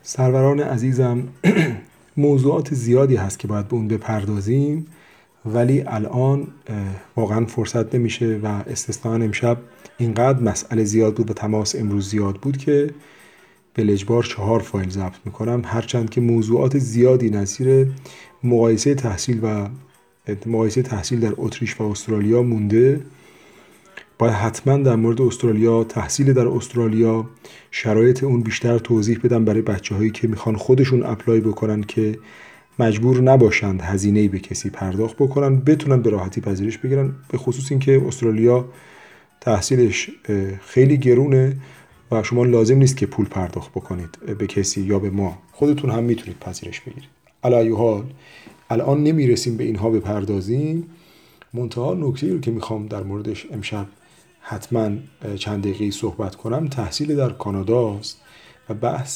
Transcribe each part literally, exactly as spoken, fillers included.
سروران عزیزم، موضوعات زیادی هست که باید به اون بپردازیم، ولی الان واقعا فرصت نمیشه و استثناء امشب اینقدر مسئله زیاد بود و تماس امروز زیاد بود که به اجبار چهار فایل ضبط میکنم، هرچند که موضوعات زیادی نظیر مقایسه تحصیل و مقایسه تحصیل در اتریش و استرالیا مونده. باید حتما در مورد استرالیا، تحصیل در استرالیا، شرایط اون بیشتر توضیح بدم برای بچه هایی که میخوان خودشون اپلای بکنن که مجبور نباشند هزینه‌ای به کسی پرداخت بکنن، بتونن به راحتی پذیرش بگیرن، به خصوص اینکه استرالیا تحصیلش خیلی گرونه و شما لازم نیست که پول پرداخت بکنید به کسی یا به ما، خودتون هم میتونید پذیرش بگیرید. علی ای حال الان نمیرسیم به اینها بپردازیم. منتها نکته‌ای رو که میخوام در موردش امشب حتما چند دقیقه‌ای صحبت کنم تحصیل در کاناداست و بحث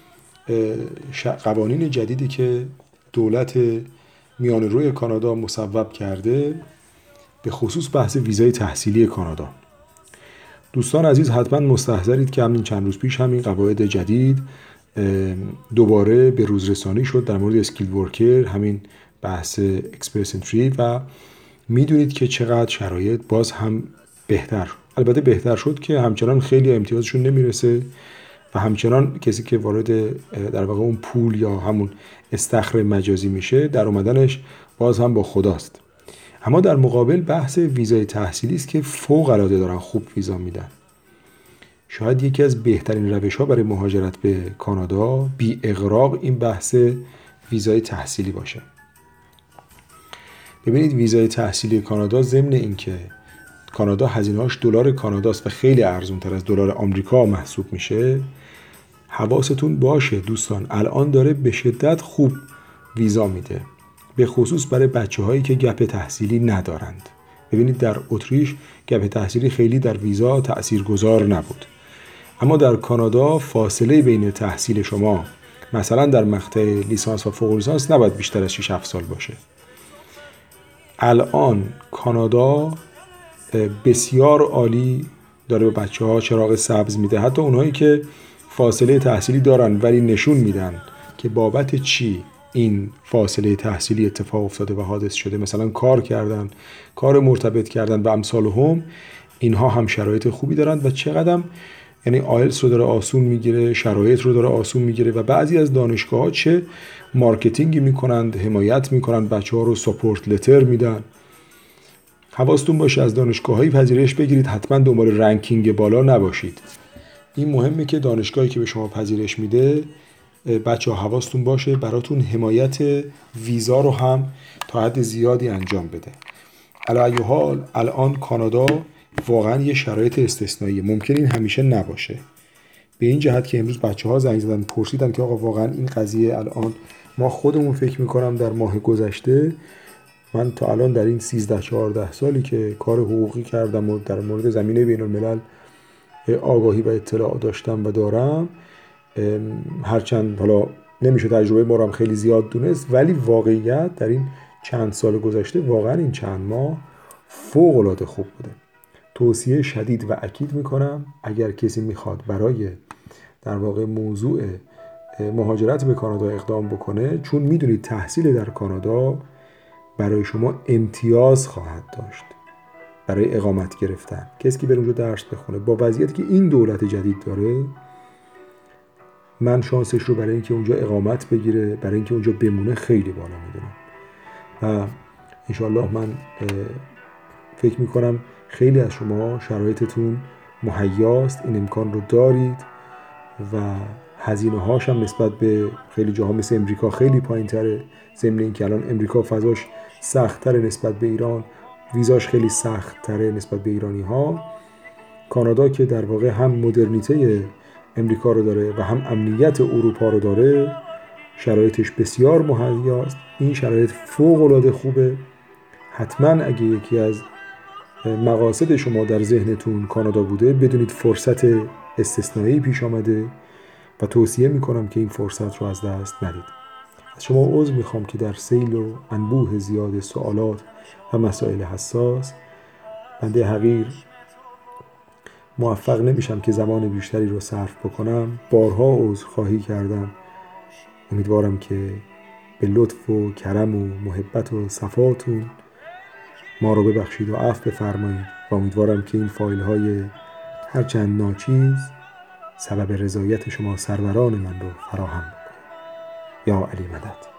قوانین جدیدی که دولت میانه روی کانادا مصوب کرده، به خصوص بحث ویزای تحصیلی کانادا. دوستان عزیز حتما مستحضرید که همین چند روز پیش همین قواعد جدید دوباره به روز رسانی شد در مورد اسکیل ورکر، همین بحث اکسپرس انتری، و میدونید که چقدر شرایط باز هم بهتر شد. البته بهتر شد که همچنان خیلی امتیازشون نمیرسه و همچنان کسی که وارد در واقع اون پول یا همون استخر مجازی میشه در اومدنش باز هم با خداست. اما در مقابل بحث ویزای تحصیلی است که فوق العاده دارن خوب ویزا میدن. شاید یکی از بهترین روش‌ها برای مهاجرت به کانادا بی اغراق این بحث ویزای تحصیلی باشه. ببینید ویزای تحصیلی کانادا ضمن اینکه کانادا هزینه‌اش دلار کاناداست و خیلی ارزان‌تر از دلار آمریکا محسوب میشه، حواستون باشه دوستان الان داره به شدت خوب ویزا میده، به خصوص برای بچه‌هایی که گپ تحصیلی ندارند. ببینید در اتریش گپ تحصیلی خیلی در ویزا تاثیرگذار نبود، اما در کانادا فاصله بین تحصیل شما مثلا در مقطع لیسانس و فوق لیسانس نباید بیشتر از شش هفت سال باشه. الان کانادا بسیار عالی داره به بچه‌ها چراغ سبز میده، حتی اونهایی که فاصله تحصیلی دارن ولی نشون میدن که بابت چی این فاصله تحصیلی اتفاق افتاده و حادث شده، مثلا کار کردن، کار مرتبط کردن و امثال هم، اینها هم شرایط خوبی دارن و چقدر یعنی آیلتس رو داره آسون میگیره، شرایط رو داره آسون میگیره و بعضی از دانشگاه‌ها چه مارکتینگی میکنند، حمایت میکنند، بچه‌ها رو ساپورت لتر میدن. حواستون باشه از دانشگاه‌های پذیرش بگیرید، حتما دنبال رنکینگ بالا نباشید. این مهمه که دانشگاهی که به شما پذیرش میده بچه‌ها حواستون باشه براتون حمایت ویزا رو هم تا حد زیادی انجام بده. علی ای حال الان کانادا واقعا یه شرایط استثنائیه، ممکن این همیشه نباشه. به این جهت که امروز بچه‌ها زنگ زدن پرسیدن که آقا واقعا این قضیه الان ما خودمون فکر می‌کنم در ماه گذشته، من تا الان در این سیزده چهارده سالی که کار حقوقی کردم و در مورد زمینه بین الملل آگاهی و اطلاع داشتم و دارم، هرچند حالا نمیشه تجربه ما رو هم خیلی زیاد دونست، ولی واقعیت در این چند سال گذشته واقعا این چند ماه فوق العاده خوب بوده. توصیه شدید و اکید میکنم اگر کسی میخواد برای در واقع موضوع مهاجرت به کانادا اقدام بکنه، چون میدونید تحصیل در کانادا برای شما امتیاز خواهد داشت برای اقامت گرفتن. کسی که بره اونجا درس بخونه با وضعیتی که این دولت جدید داره، من شانسش رو برای اینکه اونجا اقامت بگیره، برای اینکه اونجا بمونه خیلی بالا میدونم و انشالله من فکر میکنم خیلی از شما شرایطتون مهیاست، این امکان رو دارید و هزینه هاش هم نسبت به خیلی جاها مثل امریکا خیلی پایین تره. ضمن این که الان امریکا فضاش سخت تره نسبت به ایران، ویزاش خیلی سخت تره نسبت به ایرانی ها. کانادا که در واقع هم مدرنیته امریکا رو داره و هم امنیت اروپا رو داره، شرایطش بسیار مهیاست. این شرایط فوق العاده خوبه. حتما اگه یکی از مقاصد شما در ذهنتون کانادا بوده، بدونید فرصت استثنایی پیش آمده و توصیه میکنم که این فرصت رو از دست ندید. از شما عذر میخوام که در سیل و انبوه زیاد سوالات و مسائل حساس بنده حقیر موفق نمیشم که زمان بیشتری رو صرف بکنم. بارها عذرخواهی کردم امیدوارم که به لطف و کرم و محبت و صفاتون ما رو ببخشید و عفو بفرمایید و امیدوارم که این فایل های هرچند ناچیز سبب رضایت شما سروران من رو فراهم بکنه. یا علی مدد.